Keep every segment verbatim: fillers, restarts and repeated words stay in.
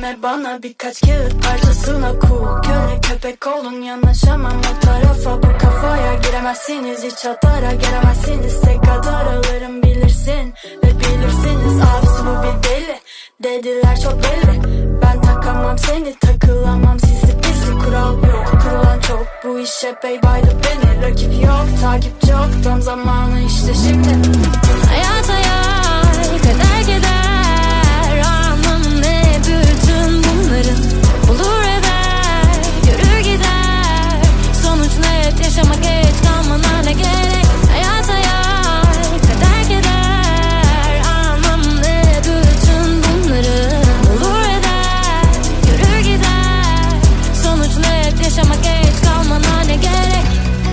Güvenme bana, birkaç kağıt parçasına cool. Köle köpek olun, yanaşamam o tarafa. Bu kafaya giremezsiniz, hiç hatara gelemezsiniz. Tek kadar alırım bilirsin ve bilirsiniz. Abisi bu bir deli, dediler çok belli. Ben takamam seni, takılamam sizi bizi. Kural yok, kurulan çok, bu iş epey baydı beni. Rakip yok, takipçi yok, tam zamanı işte şimdi. Hayat hayal, kader keder, anlamı ne bütün bunların? Olur eder, yürür gider, sonuç net, yaşamak geç kalmana ne gerek? Hayat hayal, kader keder, anlamı ne bütün bunların? Olur eder, yürür gider, sonuç net, yaşamak geç kalmana ne gerek?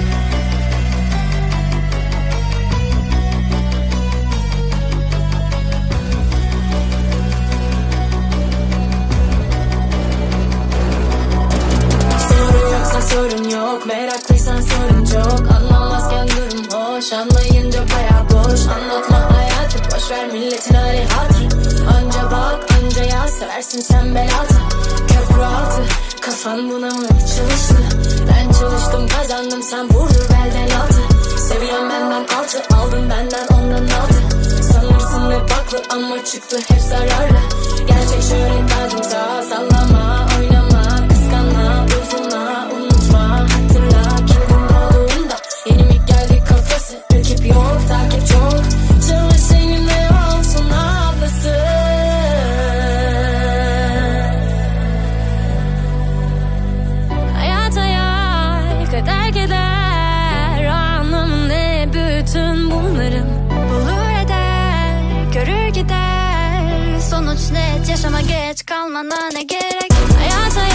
Sorun yok, meraklıysan sorun çok. Anlamazken durum hoş, anlayınca baya boş. Anlatma hayatı, boşver milletin hali hatır. Anca bak, anca yaz, seversin sen bel altı. Köprü altı, kafan buna mı çalıştı? Ben çalıştım kazandım, sen vurdur belden altı. Seviyen benden altı, aldın benden ondan altı. Sanırsın hep haklı ama çıktı hep zararlı. Gerçek şöhret tacımsa sallama, oynama, kıskanma, bozulma, unutma, hatırla kendin doğduğunda. Yeni mi geldi kafası, rakip yok, takip çok. Çalış seninle olsun ablası. Hayat hayal, kader keder, anlamı ne bütün bunların? Bulur eder, görür gider, sonuç net, yaşama geç kalmana ne gerek? Hayat hayal.